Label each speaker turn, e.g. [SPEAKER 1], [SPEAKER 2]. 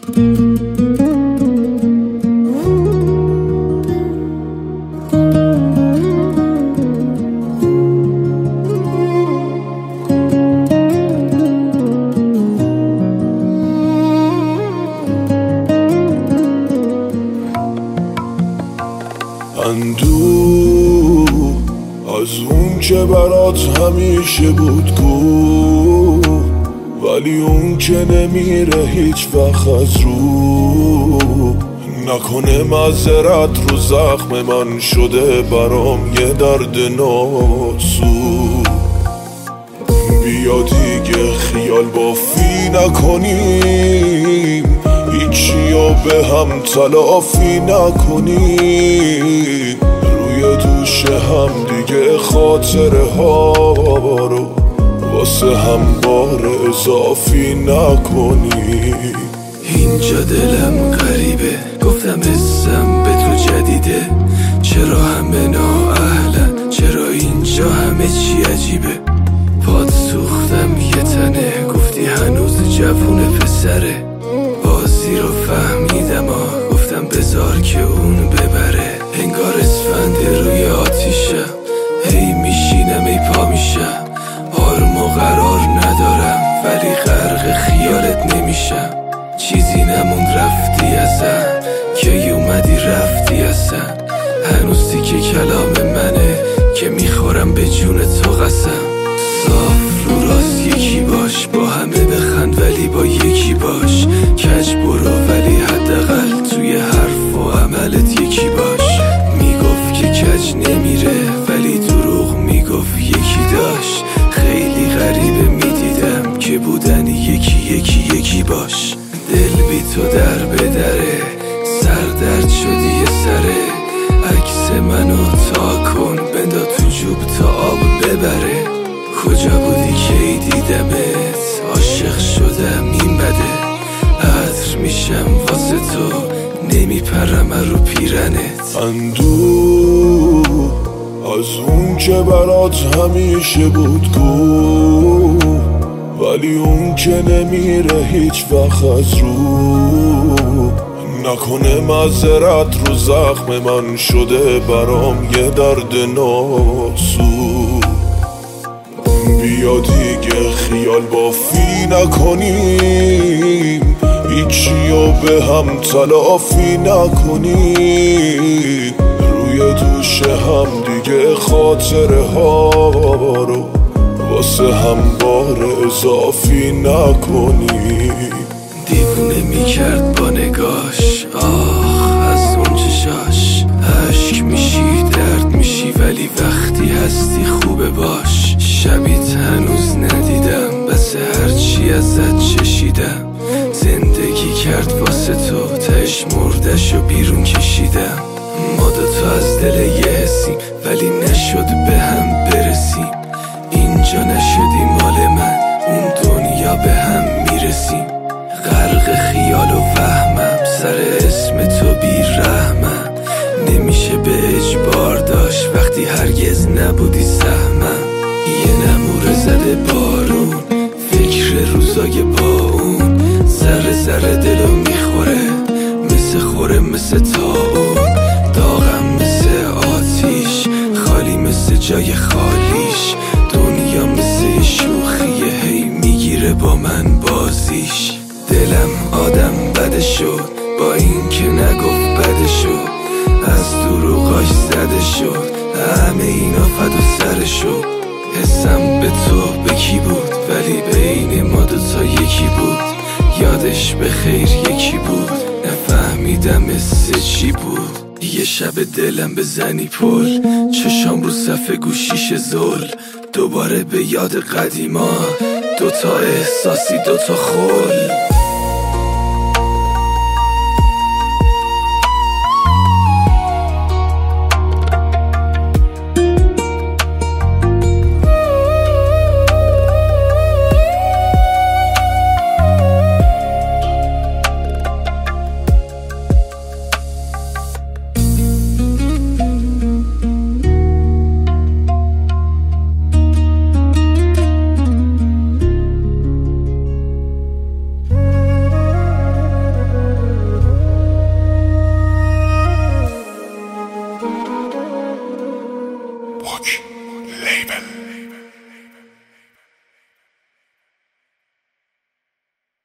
[SPEAKER 1] اندوه از اون که برات همیشه بود کو، ولی اون که نمیره هیچ وقت از رو. نکنه معذرت رو زخم من شده برام یه درد ناسو. بیا دیگه خیال بافی نکنیم، هیچیو به هم تلافی نکنیم. روی دوش هم دیگه خاطره ها رو واسه هم بار اضافی نکنیم.
[SPEAKER 2] اینجا دلم غریبه، گفتم اسم به تو جدیده. چرا همه نااهلن، چرا اینجا همه چی عجیبه. پاد سوختم یه تنه، گفتی هنوز جوونه پسره. بازی رو فهمیدم گفتم بذار که اون ببره. انگار اسفند روی آتیشم، هی میشینم ای پا میشم. آروم و قرار ندارم ولی غرق خیالت نمیشم. چیزی نموند رفتی ازم، که اومدی رفتی ازم. هنوز دیگه کلام منه که میخورم به جون تو قسم. صاف رو راست یکی باش، با همه بخند ولی با یکی باش. کج برو ولی حداقل توی حرف و عملت یکی باش. میگفت که کج نمیره ولی دروغ میگفت یکی داشت. خیلی غریبه میدیدم که بودن یکی باش. دل بی تو در بدره، سردرد شدی یه سره. عکس منو تا کن بندا تو جوب تا آب ببره. کجا بودی که دیدمت، عاشق شدم این بده. عطر میشم واسه تو، نمیپرم رو پیرنت.
[SPEAKER 1] اندوه از اون که برات همیشه بود کو، ولی اون که نمیره هیچ وقت از رو. نکنه معذرت رو زخم من شده برام یه درد ناسو. بیا دیگه خیال بافی نکنیم، هیچیو به هم تلافی نکنیم. روی دوش هم دیگه خاطره ها رو واسه هم بار اضافی نکنیم.
[SPEAKER 2] دیوونه میکرد با نگاش، آخ از اون چشاش. عشق میشی درد میشی ولی وقتی هستی خوبه باش. شبیت هنوز ندیدم بس هرچی ازت چشیدم. زندگی کرد واسه تو، تش مردش و بیرون کشیدم. ما دوتا از دل یه حسیم ولی نشد به هم برسیم. اینجا نشدی مال من، اون دنیا به هم میرسیم. غرق خیال و وهمم، سر اسم تو بی رحمم. نمیشه به اجبار داشت وقتی هرگز نبودی سهمم. یه نموره زده بارون، فکر روزای با اون. ذره ذره دلو میخوره، مثل طاعون. داغم مثل آتیش، خالی مثل جای خالیش. دنیا مثل شوخیه، هی میگیره با من بازیش. دلم آدم بده شد، با این که نگفت بده شد. از دروغاش زده شد، همه اینا فدا سر شد. حسم به تو به کی بود، ولی بین ما دوتا یکی بود. یادش به خیر یکی بود، نفهمیدم مثل چی بود. یه شب دلم بزنی پل، چشام رو صفحه گوشیش زل. دوباره به یاد قدیما، دوتا احساسی دوتا خل.
[SPEAKER 1] لیبل